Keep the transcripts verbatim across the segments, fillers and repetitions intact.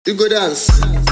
You go dance.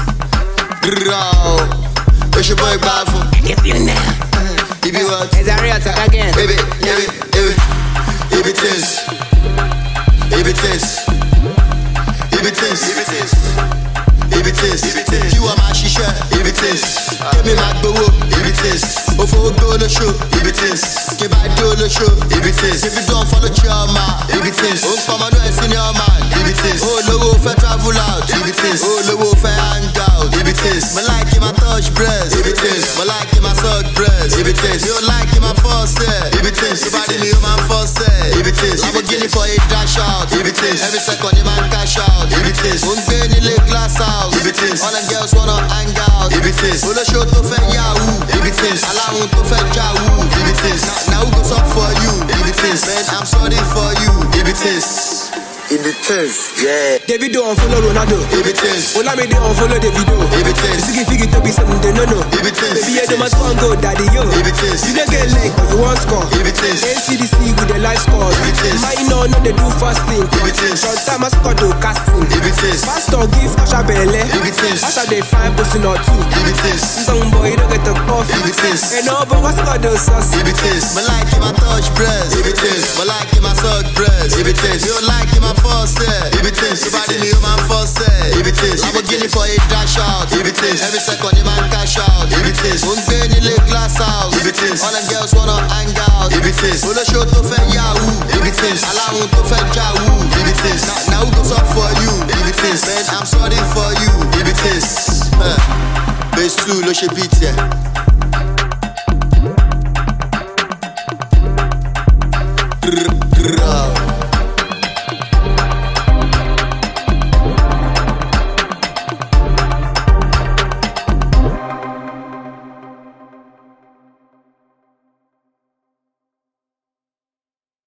It's your boy Bafo. You feel now? If you want, it's a real talk again. Baby, baby, baby. If it is, if it is, if it is, if it is, if it is, if it is. You are my shisha. If it is, give me my bow. If it is, ofo go the show. If it is, give my do the show. If it is, if you don't follow Chama. If it is, oh come on, do a senior man. If it is, oh low for travel out. If it is, oh low for hang out. If it is, me like him a touch breast. If it is, me like him a suck breast. If it is, you like him a force. If it is, somebody me man force. If it is, Lamborghini for a dash out. If it is, every second you man cash out. If it is, one day in the glass house. If it is, all them girls wanna hang out. If it is, all the show to fe yahoo. If it is, allow to fe jahoo. If it is, now who goes up for you? If it is, man, I'm sorry for you. If it is. If it is, yeah. Davido unfollow Ronaldo. If it is, Olamide unfollow Davido. If it is, Ziggy Figgy to be something they no no. If it is, baby, you don't want go daddy yo. If it is, you don't get leg but you want score. If it is, A C D C with the life score. If it is, mine no no they do fasting. If it is, sometimes I score do casting. If it is, pastor give Asha Bele. If it is, Asha they find pussy or two. If it is, some boy you don't get the coffee. If it is, and no but what's got those sauce. If it is, me like him a touch breast. If it is, me like him a suck breast. If it is, you like him a force. If it is, somebody me man force. If it is, Lamborghini for a dash out. If it is, every second you man cash out. If it is, one day in the glass house. If it is, all them girls wanna hang out. If it is, all the show to fe yahoo. If it is, allow to fe jahoo. If it is, now who goes up for you? If it is, man, I'm sorry for you. If it is, uh, base two, lo she beat yeah. Brr.